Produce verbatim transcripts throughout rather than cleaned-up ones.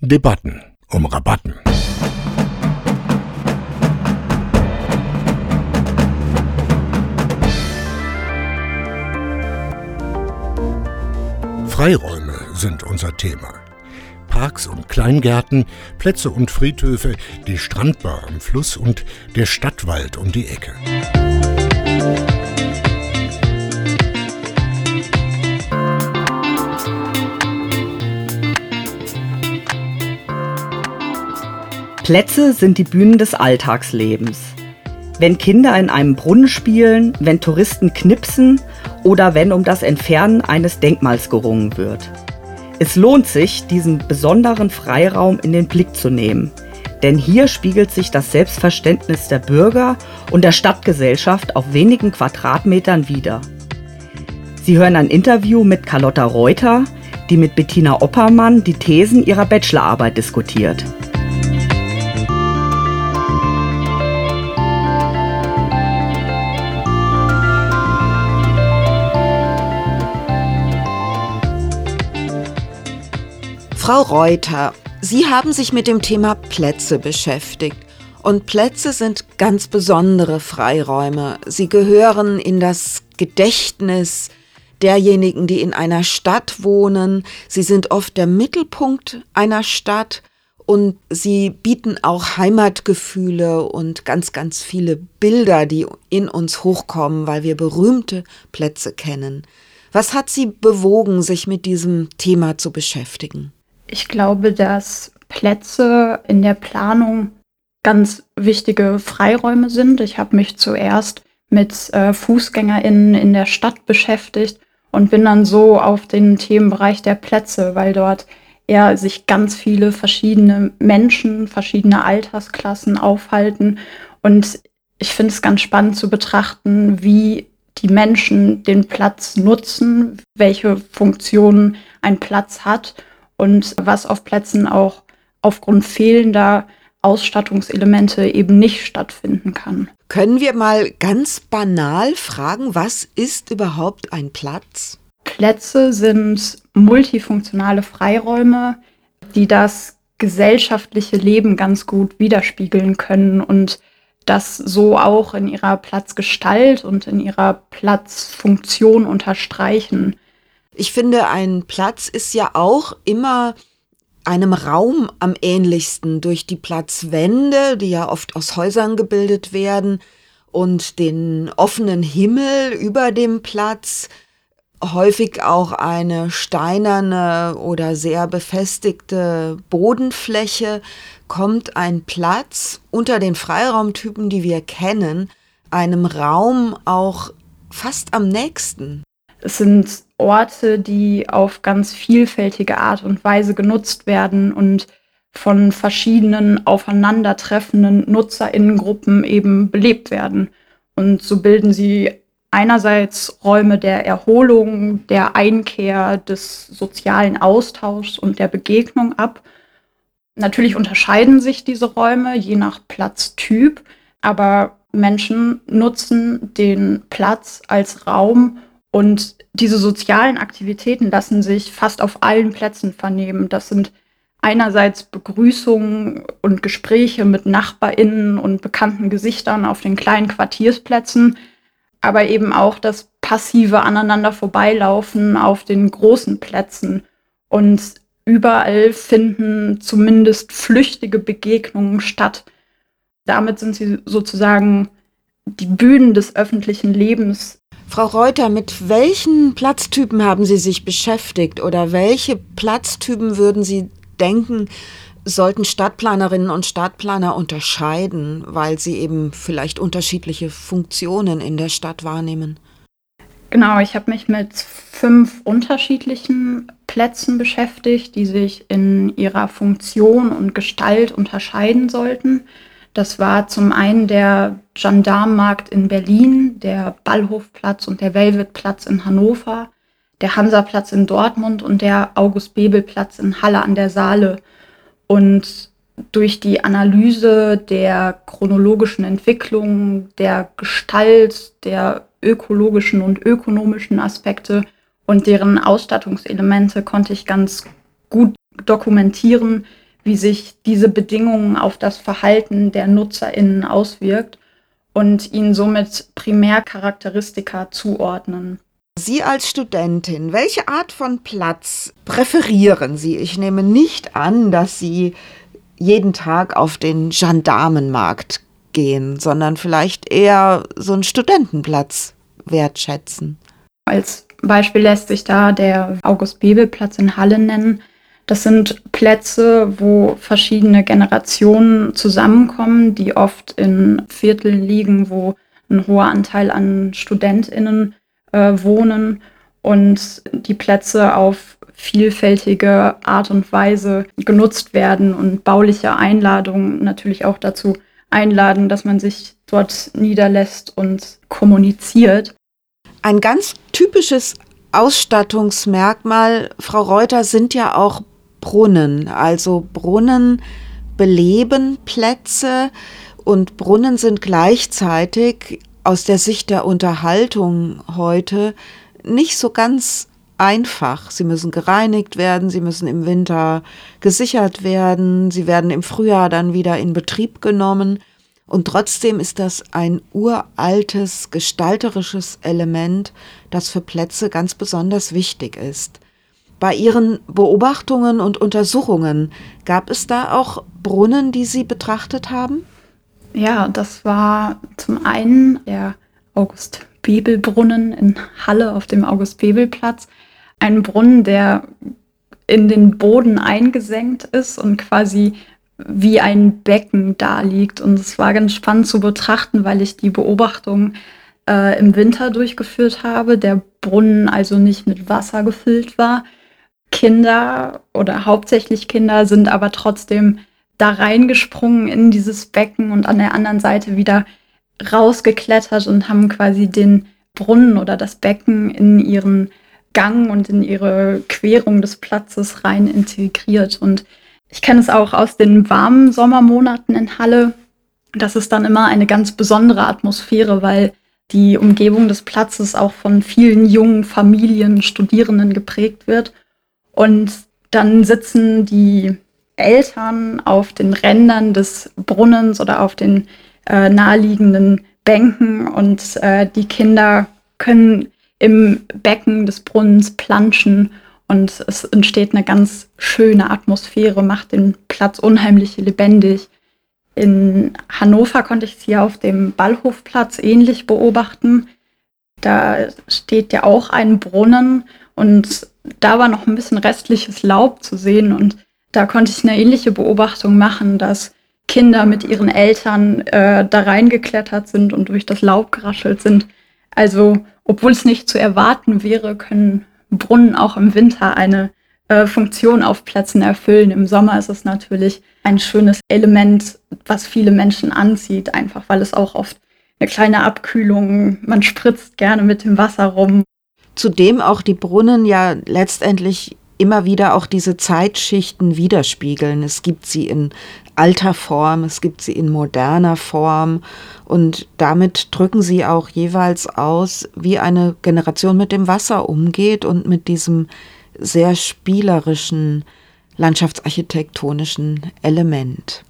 Debatten um Rabatten. Freiräume sind unser Thema. Parks und Kleingärten, Plätze und Friedhöfe, die Strandbar am Fluss und der Stadtwald um die Ecke. Plätze sind die Bühnen des Alltagslebens. Wenn Kinder in einem Brunnen spielen, wenn Touristen knipsen oder wenn um das Entfernen eines Denkmals gerungen wird. Es lohnt sich, diesen besonderen Freiraum in den Blick zu nehmen, denn hier spiegelt sich das Selbstverständnis der Bürger und der Stadtgesellschaft auf wenigen Quadratmetern wider. Sie hören ein Interview mit Carlotta Reuter, die mit Bettina Oppermann die Thesen ihrer Bachelorarbeit diskutiert. Frau Reuter, Sie haben sich mit dem Thema Plätze beschäftigt. Und Plätze sind ganz besondere Freiräume. Sie gehören in das Gedächtnis derjenigen, die in einer Stadt wohnen. Sie sind oft der Mittelpunkt einer Stadt und sie bieten auch Heimatgefühle und ganz, ganz viele Bilder, die in uns hochkommen, weil wir berühmte Plätze kennen. Was hat Sie bewogen, sich mit diesem Thema zu beschäftigen? Ich glaube, dass Plätze in der Planung ganz wichtige Freiräume sind. Ich habe mich zuerst mit äh, FußgängerInnen in der Stadt beschäftigt und bin dann so auf den Themenbereich der Plätze, weil dort eher sich ganz viele verschiedene Menschen, verschiedene Altersklassen aufhalten. Und ich finde es ganz spannend zu betrachten, wie die Menschen den Platz nutzen, welche Funktionen ein Platz hat. Und was auf Plätzen auch aufgrund fehlender Ausstattungselemente eben nicht stattfinden kann. Können wir mal ganz banal fragen, was ist überhaupt ein Platz? Plätze sind multifunktionale Freiräume, die das gesellschaftliche Leben ganz gut widerspiegeln können und das so auch in ihrer Platzgestalt und in ihrer Platzfunktion unterstreichen. Ich finde, ein Platz ist ja auch immer einem Raum am ähnlichsten durch die Platzwände, die ja oft aus Häusern gebildet werden, und den offenen Himmel über dem Platz, häufig auch eine steinerne oder sehr befestigte Bodenfläche, kommt ein Platz unter den Freiraumtypen, die wir kennen, einem Raum auch fast am nächsten. Es sind Orte, die auf ganz vielfältige Art und Weise genutzt werden und von verschiedenen aufeinandertreffenden NutzerInnengruppen eben belebt werden. Und so bilden sie einerseits Räume der Erholung, der Einkehr, des sozialen Austauschs und der Begegnung ab. Natürlich unterscheiden sich diese Räume je nach Platztyp, aber Menschen nutzen den Platz als Raum. Und diese sozialen Aktivitäten lassen sich fast auf allen Plätzen vernehmen. Das sind einerseits Begrüßungen und Gespräche mit NachbarInnen und bekannten Gesichtern auf den kleinen Quartiersplätzen, aber eben auch das passive Aneinander vorbeilaufen auf den großen Plätzen. Und überall finden zumindest flüchtige Begegnungen statt. Damit sind sie sozusagen die Bühnen des öffentlichen Lebens. Frau Reuter, mit welchen Platztypen haben Sie sich beschäftigt oder welche Platztypen würden Sie denken, sollten Stadtplanerinnen und Stadtplaner unterscheiden, weil sie eben vielleicht unterschiedliche Funktionen in der Stadt wahrnehmen? Genau, ich habe mich mit fünf unterschiedlichen Plätzen beschäftigt, die sich in ihrer Funktion und Gestalt unterscheiden sollten. Das war zum einen der Gendarmenmarkt in Berlin, der Ballhofplatz und der Velvetplatz in Hannover, der Hansaplatz in Dortmund und der August-Bebel-Platz in Halle an der Saale. Und durch die Analyse der chronologischen Entwicklung, der Gestalt, der ökologischen und ökonomischen Aspekte und deren Ausstattungselemente konnte ich ganz gut dokumentieren, wie sich diese Bedingungen auf das Verhalten der NutzerInnen auswirkt und ihnen somit Primärcharakteristika zuordnen. Sie als Studentin, welche Art von Platz präferieren Sie? Ich nehme nicht an, dass Sie jeden Tag auf den Gendarmenmarkt gehen, sondern vielleicht eher so einen Studentenplatz wertschätzen. Als Beispiel lässt sich da der August-Bebel-Platz in Halle nennen. Das sind Plätze, wo verschiedene Generationen zusammenkommen, die oft in Vierteln liegen, wo ein hoher Anteil an StudentInnen äh, wohnen und die Plätze auf vielfältige Art und Weise genutzt werden und bauliche Einladungen natürlich auch dazu einladen, dass man sich dort niederlässt und kommuniziert. Ein ganz typisches Ausstattungsmerkmal, Frau Reuter, sind ja auch Brunnen. Also Brunnen beleben Plätze und Brunnen sind gleichzeitig aus der Sicht der Unterhaltung heute nicht so ganz einfach. Sie müssen gereinigt werden, sie müssen im Winter gesichert werden, sie werden im Frühjahr dann wieder in Betrieb genommen. Und trotzdem ist das ein uraltes, gestalterisches Element, das für Plätze ganz besonders wichtig ist. Bei Ihren Beobachtungen und Untersuchungen, gab es da auch Brunnen, die Sie betrachtet haben? Ja, das war zum einen der August-Bebel-Brunnen in Halle auf dem August-Bebel-Platz. Ein Brunnen, der in den Boden eingesenkt ist und quasi wie ein Becken da liegt. Und es war ganz spannend zu betrachten, weil ich die Beobachtung äh, im Winter durchgeführt habe. Der Brunnen also nicht mit Wasser gefüllt war. Kinder oder hauptsächlich Kinder sind aber trotzdem da reingesprungen in dieses Becken und an der anderen Seite wieder rausgeklettert und haben quasi den Brunnen oder das Becken in ihren Gang und in ihre Querung des Platzes rein integriert. Und ich kenne es auch aus den warmen Sommermonaten in Halle. Das ist dann immer eine ganz besondere Atmosphäre, weil die Umgebung des Platzes auch von vielen jungen Familien, Studierenden geprägt wird. Und dann sitzen die Eltern auf den Rändern des Brunnens oder auf den äh, naheliegenden Bänken und äh, die Kinder können im Becken des Brunnens planschen und es entsteht eine ganz schöne Atmosphäre, macht den Platz unheimlich lebendig. In Hannover konnte ich es hier auf dem Ballhofplatz ähnlich beobachten. Da steht ja auch ein Brunnen und da war noch ein bisschen restliches Laub zu sehen und da konnte ich eine ähnliche Beobachtung machen, dass Kinder mit ihren Eltern äh, da reingeklettert sind und durch das Laub geraschelt sind. Also, obwohl es nicht zu erwarten wäre, können Brunnen auch im Winter eine äh, Funktion auf Plätzen erfüllen. Im Sommer ist es natürlich ein schönes Element, was viele Menschen anzieht, einfach weil es auch oft eine kleine Abkühlung, man spritzt gerne mit dem Wasser rum. Zudem auch die Brunnen ja letztendlich immer wieder auch diese Zeitschichten widerspiegeln. Es gibt sie in alter Form, es gibt sie in moderner Form und damit drücken sie auch jeweils aus, wie eine Generation mit dem Wasser umgeht und mit diesem sehr spielerischen, landschaftsarchitektonischen Element.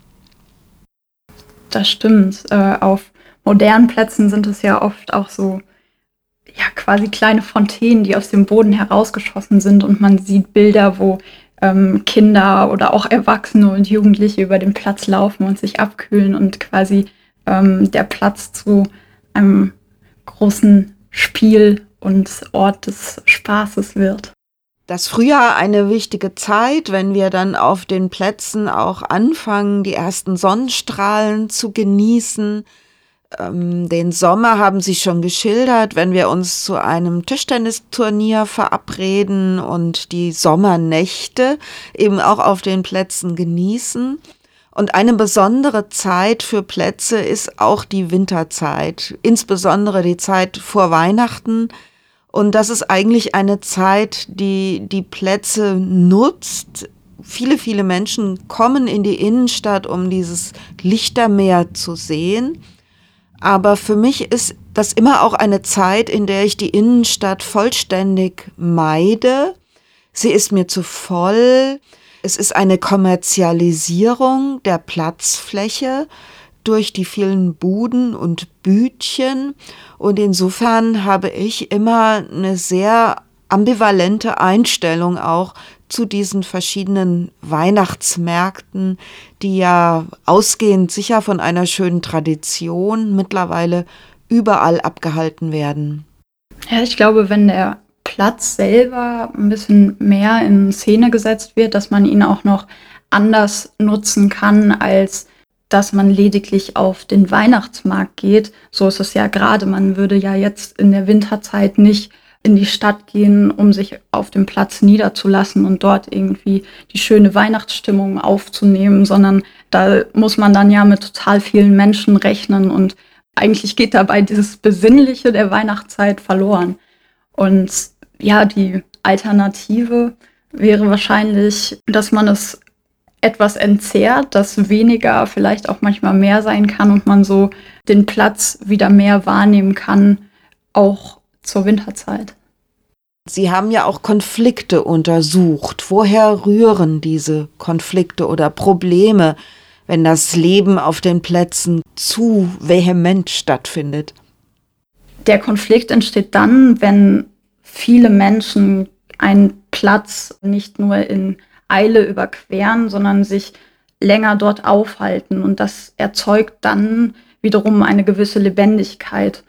Das stimmt. Äh, auf modernen Plätzen sind es ja oft auch so ja, quasi kleine Fontänen, die aus dem Boden herausgeschossen sind und man sieht Bilder, wo ähm, Kinder oder auch Erwachsene und Jugendliche über den Platz laufen und sich abkühlen und quasi ähm, der Platz zu einem großen Spiel und Ort des Spaßes wird. Das Frühjahr eine wichtige Zeit, wenn wir dann auf den Plätzen auch anfangen, die ersten Sonnenstrahlen zu genießen. Den Sommer haben Sie schon geschildert, wenn wir uns zu einem Tischtennisturnier verabreden und die Sommernächte eben auch auf den Plätzen genießen. Und eine besondere Zeit für Plätze ist auch die Winterzeit, insbesondere die Zeit vor Weihnachten. Und das ist eigentlich eine Zeit, die die Plätze nutzt. Viele, viele Menschen kommen in die Innenstadt, um dieses Lichtermeer zu sehen. Aber für mich ist das immer auch eine Zeit, in der ich die Innenstadt vollständig meide. Sie ist mir zu voll. Es ist eine Kommerzialisierung der Platzfläche durch die vielen Buden und Bütchen. Und insofern habe ich immer eine sehr ambivalente Einstellung auch zu diesen verschiedenen Weihnachtsmärkten, die ja ausgehend sicher von einer schönen Tradition mittlerweile überall abgehalten werden. Ja, ich glaube, wenn der Platz selber ein bisschen mehr in Szene gesetzt wird, dass man ihn auch noch anders nutzen kann, als dass man lediglich auf den Weihnachtsmarkt geht. So ist es ja gerade. Man würde ja jetzt in der Winterzeit nicht in die Stadt gehen, um sich auf dem Platz niederzulassen und dort irgendwie die schöne Weihnachtsstimmung aufzunehmen, sondern da muss man dann ja mit total vielen Menschen rechnen und eigentlich geht dabei dieses Besinnliche der Weihnachtszeit verloren. Und ja, die Alternative wäre wahrscheinlich, dass man es etwas entzerrt, dass weniger vielleicht auch manchmal mehr sein kann und man so den Platz wieder mehr wahrnehmen kann, auch zur Winterzeit. Sie haben ja auch Konflikte untersucht. Woher rühren diese Konflikte oder Probleme, wenn das Leben auf den Plätzen zu vehement stattfindet? Der Konflikt entsteht dann, wenn viele Menschen einen Platz nicht nur in Eile überqueren, sondern sich länger dort aufhalten. Und das erzeugt dann wiederum eine gewisse Lebendigkeit.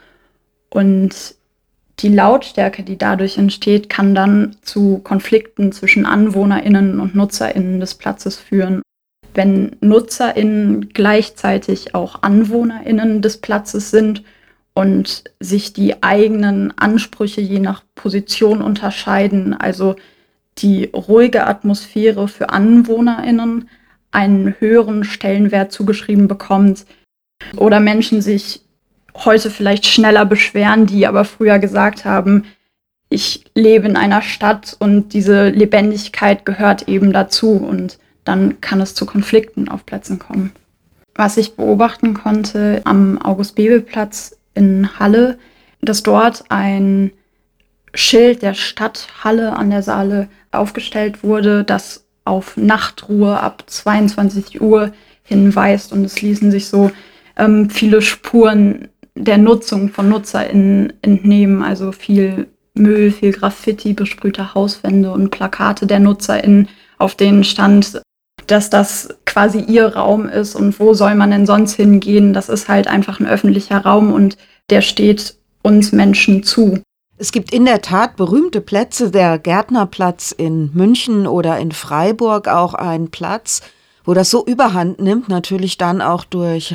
Und die Lautstärke, die dadurch entsteht, kann dann zu Konflikten zwischen AnwohnerInnen und NutzerInnen des Platzes führen. Wenn NutzerInnen gleichzeitig auch AnwohnerInnen des Platzes sind und sich die eigenen Ansprüche je nach Position unterscheiden, also die ruhige Atmosphäre für AnwohnerInnen einen höheren Stellenwert zugeschrieben bekommt oder Menschen sich heute vielleicht schneller beschweren, die aber früher gesagt haben, ich lebe in einer Stadt und diese Lebendigkeit gehört eben dazu und dann kann es zu Konflikten auf Plätzen kommen. Was ich beobachten konnte am August-Bebel-Platz in Halle, dass dort ein Schild der Stadthalle an der Saale aufgestellt wurde, das auf Nachtruhe ab zweiundzwanzig Uhr hinweist und es ließen sich so ähm, viele Spuren der Nutzung von NutzerInnen entnehmen, also viel Müll, viel Graffiti, besprühte Hauswände und Plakate der NutzerInnen, auf denen stand, dass das quasi ihr Raum ist und wo soll man denn sonst hingehen? Das ist halt einfach ein öffentlicher Raum und der steht uns Menschen zu. Es gibt in der Tat berühmte Plätze, der Gärtnerplatz in München oder in Freiburg auch ein Platz, wo das so überhand nimmt, natürlich dann auch durch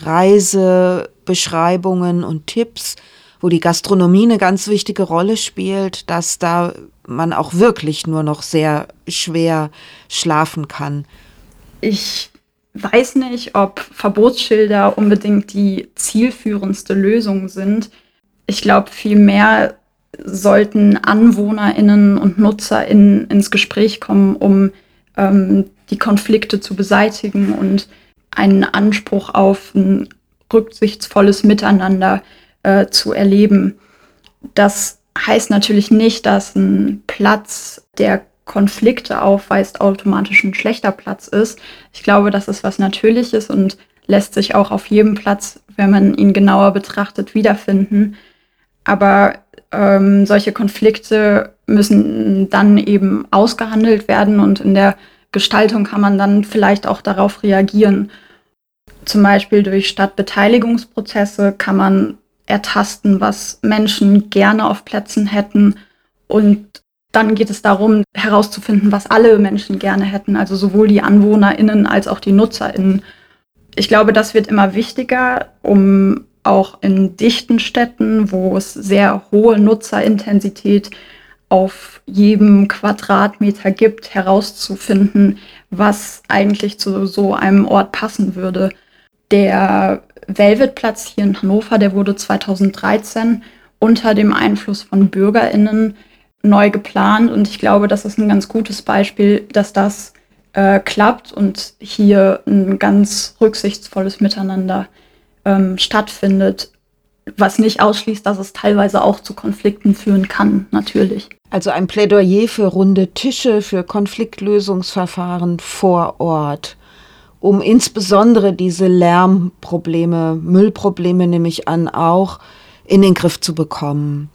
Reisebeschreibungen und Tipps, wo die Gastronomie eine ganz wichtige Rolle spielt, dass da man auch wirklich nur noch sehr schwer schlafen kann. Ich weiß nicht, ob Verbotsschilder unbedingt die zielführendste Lösung sind. Ich glaube, vielmehr sollten AnwohnerInnen und NutzerInnen ins Gespräch kommen, um ähm, die Konflikte zu beseitigen und einen Anspruch auf ein rücksichtsvolles Miteinander äh, zu erleben. Das heißt natürlich nicht, dass ein Platz, der Konflikte aufweist, automatisch ein schlechter Platz ist. Ich glaube, das ist was Natürliches und lässt sich auch auf jedem Platz, wenn man ihn genauer betrachtet, wiederfinden. Aber ähm, solche Konflikte müssen dann eben ausgehandelt werden und in der Gestaltung kann man dann vielleicht auch darauf reagieren. Zum Beispiel durch Stadtbeteiligungsprozesse kann man ertasten, was Menschen gerne auf Plätzen hätten. Und dann geht es darum, herauszufinden, was alle Menschen gerne hätten, also sowohl die AnwohnerInnen als auch die NutzerInnen. Ich glaube, das wird immer wichtiger, um auch in dichten Städten, wo es sehr hohe Nutzerintensität auf jedem Quadratmeter gibt, herauszufinden, was eigentlich zu so einem Ort passen würde. Der Velvetplatz hier in Hannover, der wurde zweitausenddreizehn unter dem Einfluss von BürgerInnen neu geplant und ich glaube, das ist ein ganz gutes Beispiel, dass das äh, klappt und hier ein ganz rücksichtsvolles Miteinander ähm, stattfindet, was nicht ausschließt, dass es teilweise auch zu Konflikten führen kann, natürlich. Also ein Plädoyer für runde Tische, für Konfliktlösungsverfahren vor Ort, um insbesondere diese Lärmprobleme, Müllprobleme nehme ich an, auch in den Griff zu bekommen.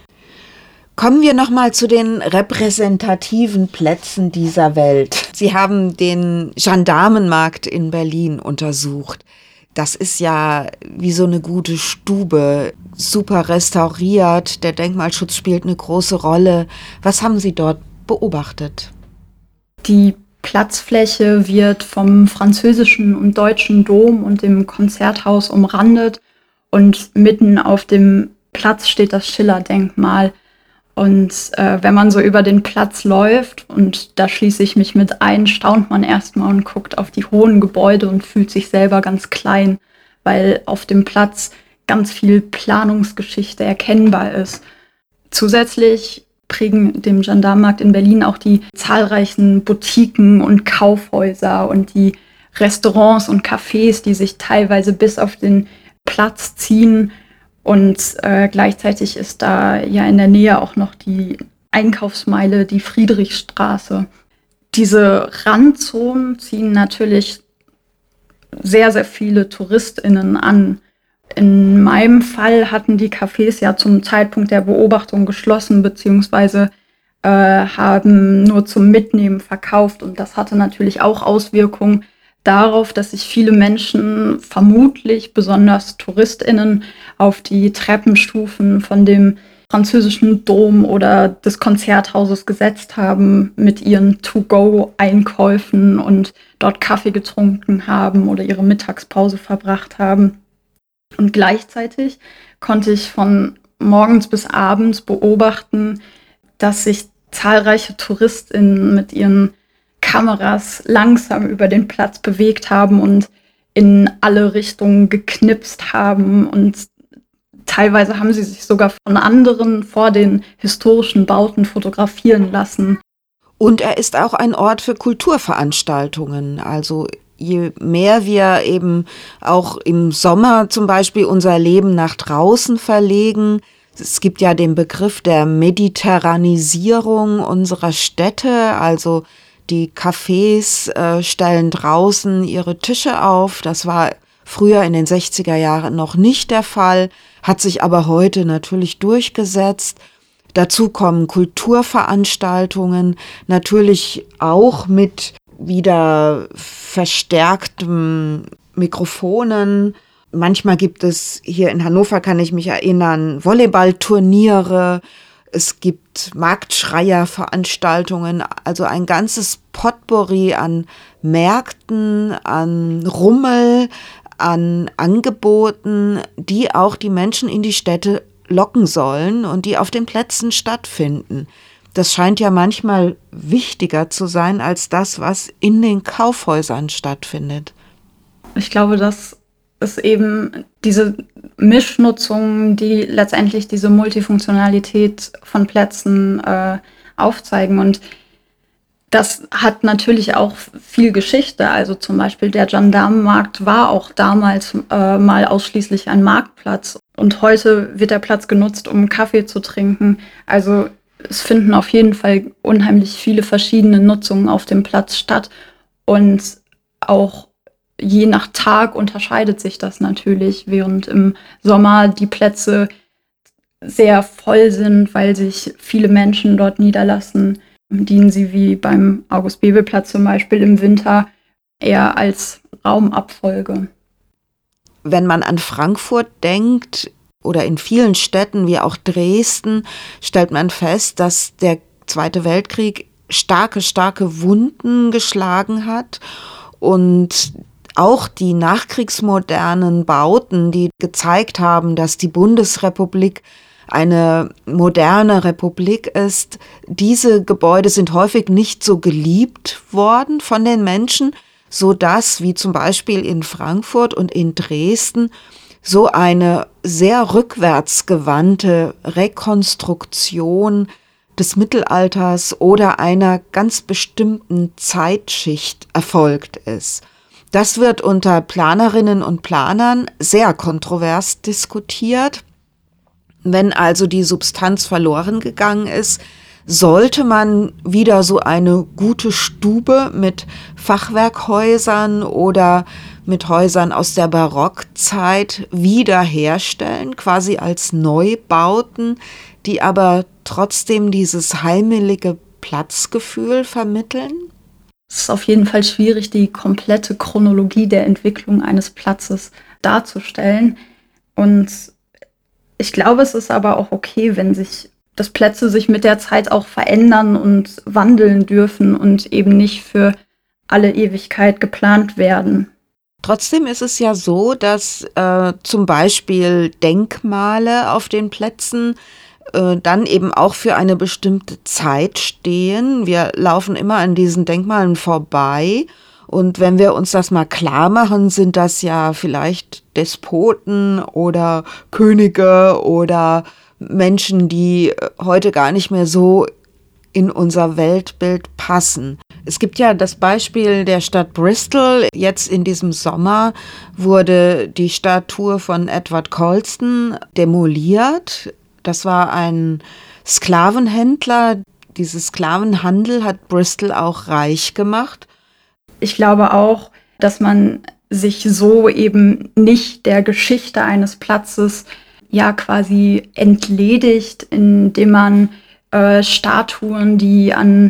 Kommen wir nochmal zu den repräsentativen Plätzen dieser Welt. Sie haben den Gendarmenmarkt in Berlin untersucht. Das ist ja wie so eine gute Stube, super restauriert. Der Denkmalschutz spielt eine große Rolle. Was haben Sie dort beobachtet? Die Platzfläche wird vom französischen und deutschen Dom und dem Konzerthaus umrandet. Und mitten auf dem Platz steht das Schiller-Denkmal. Und äh, wenn man so über den Platz läuft, und da schließe ich mich mit ein, staunt man erstmal und guckt auf die hohen Gebäude und fühlt sich selber ganz klein, weil auf dem Platz ganz viel Planungsgeschichte erkennbar ist. Zusätzlich prägen dem Gendarmenmarkt in Berlin auch die zahlreichen Boutiquen und Kaufhäuser und die Restaurants und Cafés, die sich teilweise bis auf den Platz ziehen. Und äh, gleichzeitig ist da ja in der Nähe auch noch die Einkaufsmeile, die Friedrichstraße. Diese Randzonen ziehen natürlich sehr, sehr viele TouristInnen an. In meinem Fall hatten die Cafés ja zum Zeitpunkt der Beobachtung geschlossen, beziehungsweise äh, haben nur zum Mitnehmen verkauft. Und das hatte natürlich auch Auswirkungen darauf, dass sich viele Menschen, vermutlich besonders TouristInnen, auf die Treppenstufen von dem französischen Dom oder des Konzerthauses gesetzt haben mit ihren To-Go-Einkäufen und dort Kaffee getrunken haben oder ihre Mittagspause verbracht haben. Und gleichzeitig konnte ich von morgens bis abends beobachten, dass sich zahlreiche TouristInnen mit ihren Kameras langsam über den Platz bewegt haben und in alle Richtungen geknipst haben. Und teilweise haben sie sich sogar von anderen vor den historischen Bauten fotografieren lassen. Und er ist auch ein Ort für Kulturveranstaltungen. Also je mehr wir eben auch im Sommer zum Beispiel unser Leben nach draußen verlegen, es gibt ja den Begriff der Mediterranisierung unserer Städte, also die Cafés äh, stellen draußen ihre Tische auf. Das war früher in den sechziger Jahren noch nicht der Fall, hat sich aber heute natürlich durchgesetzt. Dazu kommen Kulturveranstaltungen, natürlich auch mit wieder verstärkten Mikrofonen. Manchmal gibt es hier in Hannover, kann ich mich erinnern, Volleyballturniere. Es gibt Marktschreierveranstaltungen, also ein ganzes Potpourri an Märkten, an Rummel, an Angeboten, die auch die Menschen in die Städte locken sollen und die auf den Plätzen stattfinden. Das scheint ja manchmal wichtiger zu sein als das, was in den Kaufhäusern stattfindet. Ich glaube, das ist eben diese Mischnutzung, die letztendlich diese Multifunktionalität von Plätzen äh, aufzeigen. Und das hat natürlich auch viel Geschichte. Also zum Beispiel der Gendarmenmarkt war auch damals äh, mal ausschließlich ein Marktplatz. Und heute wird der Platz genutzt, um Kaffee zu trinken. Also es finden auf jeden Fall unheimlich viele verschiedene Nutzungen auf dem Platz statt. Und auch je nach Tag unterscheidet sich das natürlich, während im Sommer die Plätze sehr voll sind, weil sich viele Menschen dort niederlassen, dienen sie wie beim August-Bebel-Platz zum Beispiel im Winter eher als Raumabfolge. Wenn man an Frankfurt denkt oder in vielen Städten wie auch Dresden, stellt man fest, dass der Zweite Weltkrieg starke, starke Wunden geschlagen hat und auch die nachkriegsmodernen Bauten, die gezeigt haben, dass die Bundesrepublik eine moderne Republik ist, diese Gebäude sind häufig nicht so geliebt worden von den Menschen, so dass, wie zum Beispiel in Frankfurt und in Dresden, so eine sehr rückwärtsgewandte Rekonstruktion des Mittelalters oder einer ganz bestimmten Zeitschicht erfolgt ist. Das wird unter Planerinnen und Planern sehr kontrovers diskutiert. Wenn also die Substanz verloren gegangen ist, Sollte man wieder so eine gute Stube mit Fachwerkhäusern oder mit Häusern aus der Barockzeit wiederherstellen, quasi als Neubauten, die aber trotzdem dieses heimelige Platzgefühl vermitteln? Es ist auf jeden Fall schwierig, die komplette Chronologie der Entwicklung eines Platzes darzustellen. Und ich glaube, es ist aber auch okay, wenn sich dass Plätze sich mit der Zeit auch verändern und wandeln dürfen und eben nicht für alle Ewigkeit geplant werden. Trotzdem ist es ja so, dass äh, zum Beispiel Denkmale auf den Plätzen äh, dann eben auch für eine bestimmte Zeit stehen. Wir laufen immer an diesen Denkmalen vorbei. Und wenn wir uns das mal klar machen, sind das ja vielleicht Despoten oder Könige oder Menschen, die heute gar nicht mehr so in unser Weltbild passen. Es gibt ja das Beispiel der Stadt Bristol. Jetzt in diesem Sommer wurde die Statue von Edward Colston demoliert. Das war ein Sklavenhändler. Dieser Sklavenhandel hat Bristol auch reich gemacht. Ich glaube auch, dass man sich so eben nicht der Geschichte eines Platzes ja quasi entledigt, indem man äh, Statuen, die an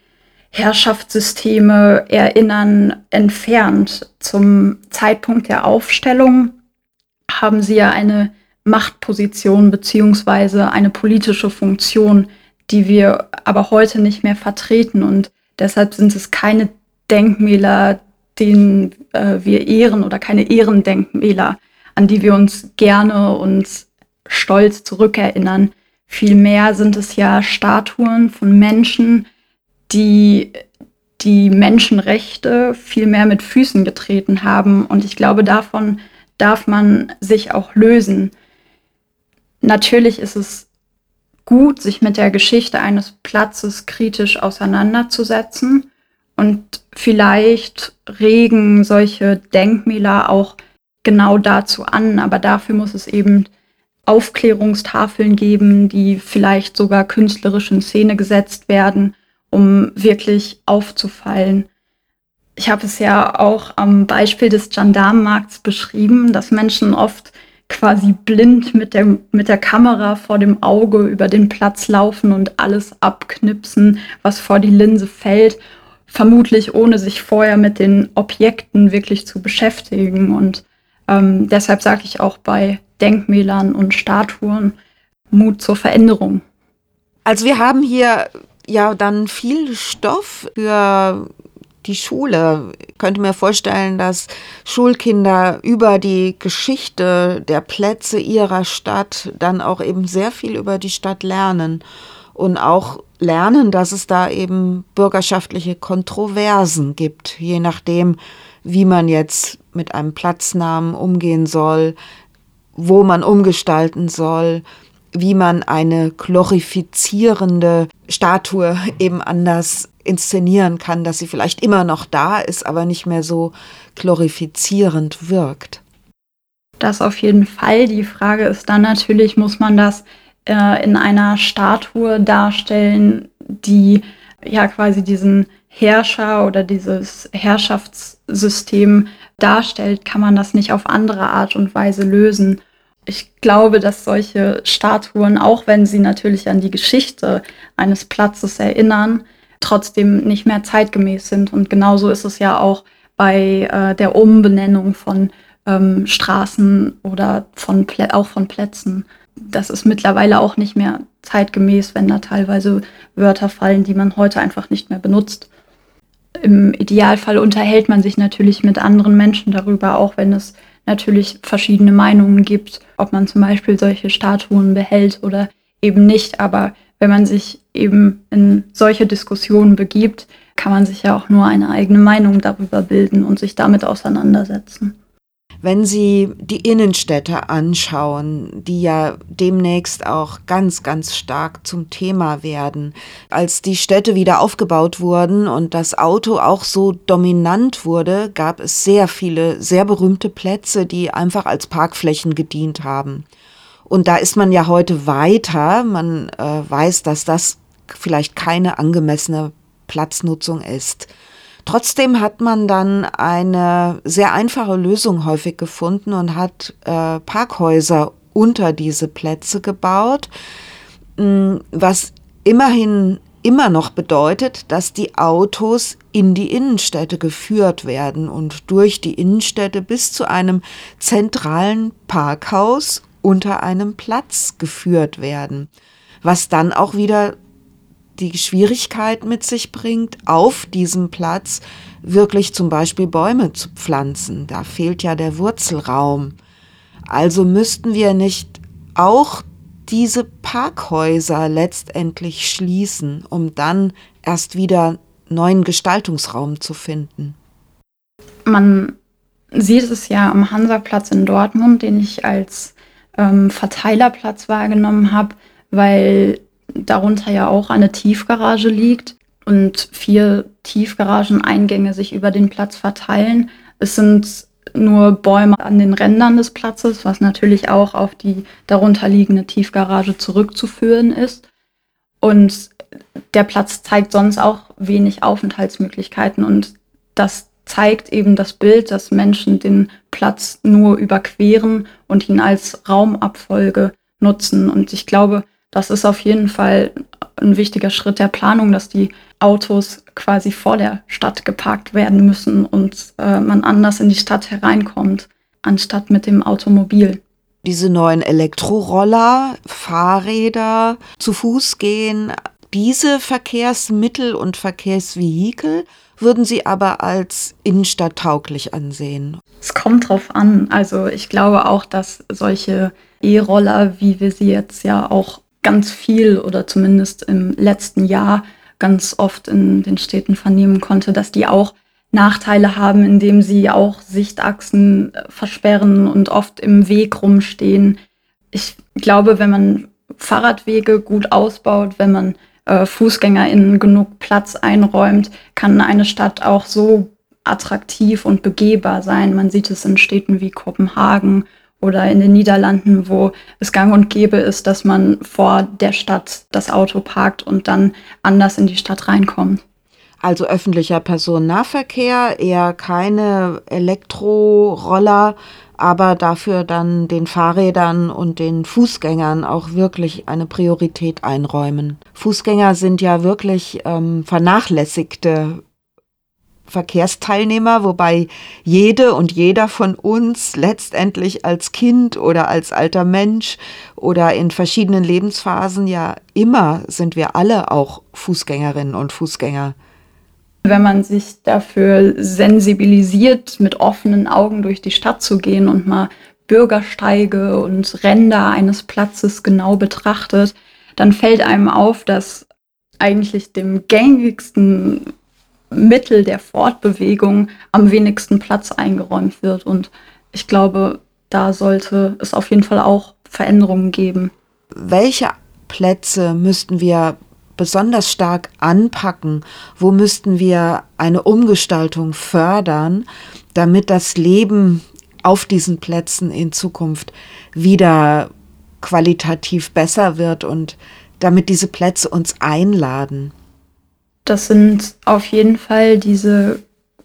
Herrschaftssysteme erinnern, entfernt. Zum Zeitpunkt der Aufstellung haben sie ja eine Machtposition beziehungsweise eine politische Funktion, die wir aber heute nicht mehr vertreten. Und deshalb sind es keine Denkmäler, denen äh, wir ehren oder keine Ehrendenkmäler, an die wir uns gerne und stolz zurückerinnern. Vielmehr sind es ja Statuen von Menschen, die die Menschenrechte viel mehr mit Füßen getreten haben. Und ich glaube, davon darf man sich auch lösen. Natürlich ist es gut, sich mit der Geschichte eines Platzes kritisch auseinanderzusetzen. Und vielleicht regen solche Denkmäler auch genau dazu an. Aber dafür muss es eben Aufklärungstafeln geben, die vielleicht sogar künstlerisch in Szene gesetzt werden, um wirklich aufzufallen. Ich habe es ja auch am Beispiel des Gendarmenmarkts beschrieben, dass Menschen oft quasi blind mit der, mit der Kamera vor dem Auge über den Platz laufen und alles abknipsen, was vor die Linse fällt, vermutlich ohne sich vorher mit den Objekten wirklich zu beschäftigen. Und ähm, deshalb sage ich auch bei Denkmälern und Statuen Mut zur Veränderung. Also wir haben hier ja dann viel Stoff für die Schule. Ich könnte mir vorstellen, dass Schulkinder über die Geschichte der Plätze ihrer Stadt dann auch eben sehr viel über die Stadt lernen und auch lernen, dass es da eben bürgerschaftliche Kontroversen gibt, je nachdem, wie man jetzt mit einem Platznamen umgehen soll, wo man umgestalten soll, wie man eine glorifizierende Statue eben anders inszenieren kann, dass sie vielleicht immer noch da ist, aber nicht mehr so glorifizierend wirkt. Das auf jeden Fall. Die Frage ist dann natürlich, muss man das äh, in einer Statue darstellen, die ja quasi diesen Herrscher oder dieses Herrschaftssystem darstellt, kann man das nicht auf andere Art und Weise lösen. Ich glaube, dass solche Statuen, auch wenn sie natürlich an die Geschichte eines Platzes erinnern, trotzdem nicht mehr zeitgemäß sind. Und genauso ist es ja auch bei äh, der Umbenennung von ähm, Straßen oder von Plä- auch von Plätzen. Das ist mittlerweile auch nicht mehr zeitgemäß, wenn da teilweise Wörter fallen, die man heute einfach nicht mehr benutzt. Im Idealfall unterhält man sich natürlich mit anderen Menschen darüber, auch wenn es natürlich verschiedene Meinungen gibt, ob man zum Beispiel solche Statuen behält oder eben nicht. Aber wenn man sich eben in solche Diskussionen begibt, kann man sich ja auch nur eine eigene Meinung darüber bilden und sich damit auseinandersetzen. Wenn Sie die Innenstädte anschauen, die ja demnächst auch ganz, ganz stark zum Thema werden, als die Städte wieder aufgebaut wurden und das Auto auch so dominant wurde, gab es sehr viele, sehr berühmte Plätze, die einfach als Parkflächen gedient haben. Und da ist man ja heute weiter. Man äh, weiß, dass das vielleicht keine angemessene Platznutzung ist. Trotzdem hat man dann eine sehr einfache Lösung häufig gefunden und hat äh, Parkhäuser unter diese Plätze gebaut, mh, was immerhin immer noch bedeutet, dass die Autos in die Innenstädte geführt werden und durch die Innenstädte bis zu einem zentralen Parkhaus unter einem Platz geführt werden, was dann auch wieder die Schwierigkeit mit sich bringt, auf diesem Platz wirklich zum Beispiel Bäume zu pflanzen. Da fehlt ja der Wurzelraum. Also müssten wir nicht auch diese Parkhäuser letztendlich schließen, um dann erst wieder neuen Gestaltungsraum zu finden. Man sieht es ja am Hansaplatz in Dortmund, den ich als ähm, Verteilerplatz wahrgenommen habe, weil darunter ja auch eine Tiefgarage liegt und vier Tiefgarageneingänge sich über den Platz verteilen. Es sind nur Bäume an den Rändern des Platzes, was natürlich auch auf die darunter liegende Tiefgarage zurückzuführen ist. Und der Platz zeigt sonst auch wenig Aufenthaltsmöglichkeiten. Und das zeigt eben das Bild, dass Menschen den Platz nur überqueren und ihn als Raumabfolge nutzen. Und ich glaube, das ist auf jeden Fall ein wichtiger Schritt der Planung, dass die Autos quasi vor der Stadt geparkt werden müssen und äh, man anders in die Stadt hereinkommt, anstatt mit dem Automobil. Diese neuen Elektroroller, Fahrräder, zu Fuß gehen, diese Verkehrsmittel und Verkehrsvehikel würden Sie aber als innenstadttauglich ansehen? Es kommt drauf an. Also ich glaube auch, dass solche E-Roller, wie wir sie jetzt ja auch ganz viel oder zumindest im letzten Jahr ganz oft in den Städten vernehmen konnte, dass die auch Nachteile haben, indem sie auch Sichtachsen versperren und oft im Weg rumstehen. Ich glaube, wenn man Fahrradwege gut ausbaut, wenn man äh, FußgängerInnen genug Platz einräumt, kann eine Stadt auch so attraktiv und begehbar sein. Man sieht es in Städten wie Kopenhagen oder in den Niederlanden, wo es gang und gäbe ist, dass man vor der Stadt das Auto parkt und dann anders in die Stadt reinkommt. Also öffentlicher Personennahverkehr, eher keine Elektroroller, aber dafür dann den Fahrrädern und den Fußgängern auch wirklich eine Priorität einräumen. Fußgänger sind ja wirklich ähm, vernachlässigte Verkehrsteilnehmer, wobei jede und jeder von uns letztendlich als Kind oder als alter Mensch oder in verschiedenen Lebensphasen ja immer sind wir alle auch Fußgängerinnen und Fußgänger. Wenn man sich dafür sensibilisiert, mit offenen Augen durch die Stadt zu gehen und mal Bürgersteige und Ränder eines Platzes genau betrachtet, dann fällt einem auf, dass eigentlich dem gängigsten Mittel der Fortbewegung am wenigsten Platz eingeräumt wird. Und ich glaube, da sollte es auf jeden Fall auch Veränderungen geben. Welche Plätze müssten wir besonders stark anpacken? Wo müssten wir eine Umgestaltung fördern, damit das Leben auf diesen Plätzen in Zukunft wieder qualitativ besser wird und damit diese Plätze uns einladen? Das sind auf jeden Fall diese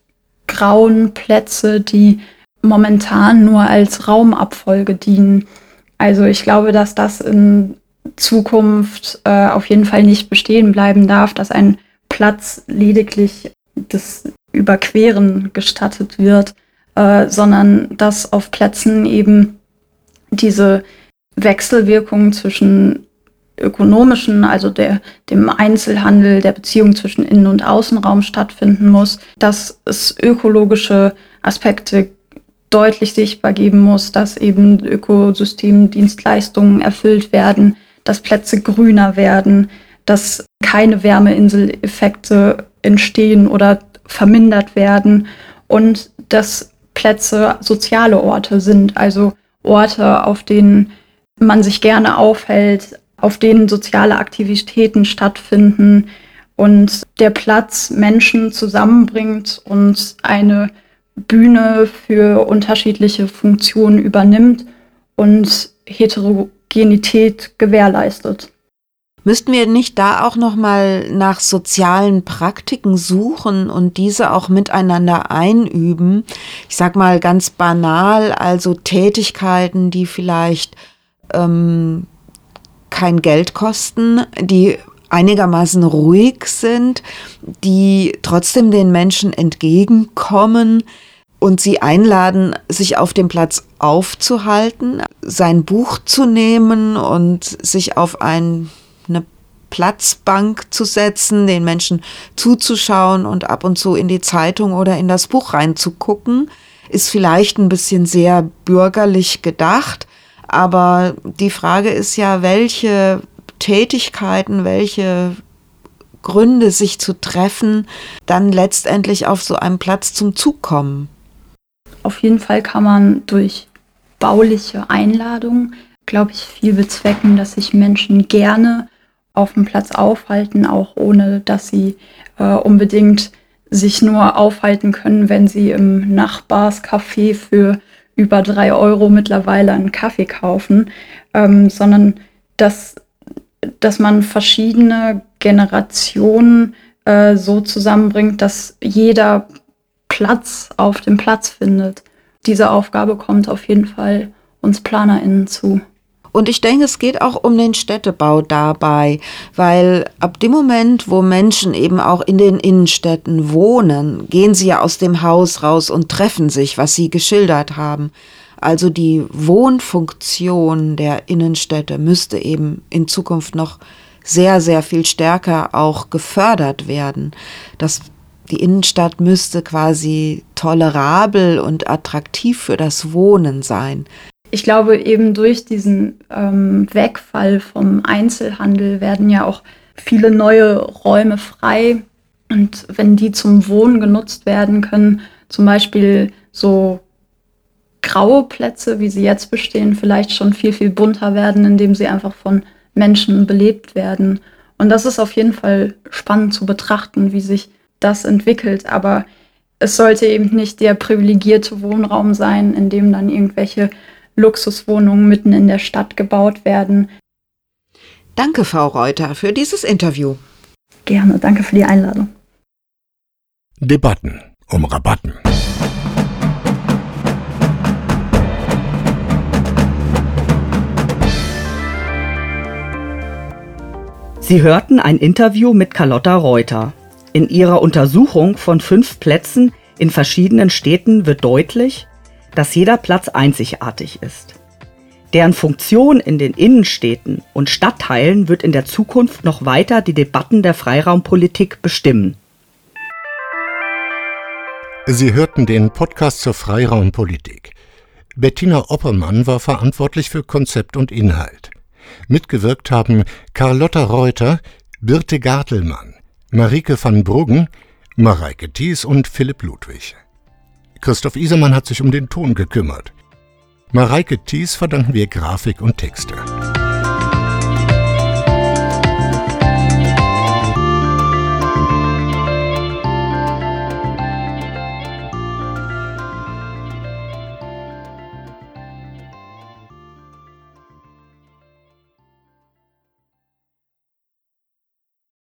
grauen Plätze, die momentan nur als Raumabfolge dienen. Also ich glaube, dass das in Zukunft äh, auf jeden Fall nicht bestehen bleiben darf, dass ein Platz lediglich das Überqueren gestattet wird, äh, sondern dass auf Plätzen eben diese Wechselwirkung zwischen ökonomischen, also der, dem Einzelhandel, der Beziehung zwischen Innen- und Außenraum stattfinden muss, dass es ökologische Aspekte deutlich sichtbar geben muss, dass eben Ökosystemdienstleistungen erfüllt werden, dass Plätze grüner werden, dass keine Wärmeinseleffekte entstehen oder vermindert werden und dass Plätze soziale Orte sind, also Orte, auf denen man sich gerne aufhält, auf denen soziale Aktivitäten stattfinden und der Platz Menschen zusammenbringt und eine Bühne für unterschiedliche Funktionen übernimmt und Heterogenität gewährleistet. Müssten wir nicht da auch noch mal nach sozialen Praktiken suchen und diese auch miteinander einüben? Ich sag mal ganz banal, also Tätigkeiten, die vielleicht ähm, kein Geld kosten, die einigermaßen ruhig sind, die trotzdem den Menschen entgegenkommen und sie einladen, sich auf dem Platz aufzuhalten, sein Buch zu nehmen und sich auf ein eine Platzbank zu setzen, den Menschen zuzuschauen und ab und zu in die Zeitung oder in das Buch reinzugucken, ist vielleicht ein bisschen sehr bürgerlich gedacht. Aber die Frage ist ja, welche Tätigkeiten, welche Gründe, sich zu treffen, dann letztendlich auf so einem Platz zum Zug kommen. Auf jeden Fall kann man durch bauliche Einladungen, glaube ich, viel bezwecken, dass sich Menschen gerne auf dem Platz aufhalten, auch ohne dass sie äh, unbedingt sich nur aufhalten können, wenn sie im Nachbarscafé für über drei Euro mittlerweile einen Kaffee kaufen, ähm, sondern dass, dass man verschiedene Generationen äh, so zusammenbringt, dass jeder Platz auf dem Platz findet. Diese Aufgabe kommt auf jeden Fall uns PlanerInnen zu. Und ich denke, es geht auch um den Städtebau dabei, weil ab dem Moment, wo Menschen eben auch in den Innenstädten wohnen, gehen sie ja aus dem Haus raus und treffen sich, was sie geschildert haben. Also die Wohnfunktion der Innenstädte müsste eben in Zukunft noch sehr, sehr viel stärker auch gefördert werden. Das, die Innenstadt müsste quasi tolerabel und attraktiv für das Wohnen sein. Ich glaube, eben durch diesen ähm, Wegfall vom Einzelhandel werden ja auch viele neue Räume frei. Und wenn die zum Wohnen genutzt werden können, zum Beispiel so graue Plätze, wie sie jetzt bestehen, vielleicht schon viel, viel bunter werden, indem sie einfach von Menschen belebt werden. Und das ist auf jeden Fall spannend zu betrachten, wie sich das entwickelt. Aber es sollte eben nicht der privilegierte Wohnraum sein, in dem dann irgendwelche Luxuswohnungen mitten in der Stadt gebaut werden. Danke, Frau Reuter, für dieses Interview. Gerne, danke für die Einladung. Debatten um Rabatten. Sie hörten ein Interview mit Carlotta Reuter. In ihrer Untersuchung von fünf Plätzen in verschiedenen Städten wird deutlich, dass jeder Platz einzigartig ist. Deren Funktion in den Innenstädten und Stadtteilen wird in der Zukunft noch weiter die Debatten der Freiraumpolitik bestimmen. Sie hörten den Podcast zur Freiraumpolitik. Bettina Oppermann war verantwortlich für Konzept und Inhalt. Mitgewirkt haben Carlotta Reuter, Birte Gartelmann, Marike van Bruggen, Mareike Thies und Philipp Ludwig. Christoph Isermann hat sich um den Ton gekümmert. Mareike Thies verdanken wir Grafik und Texte.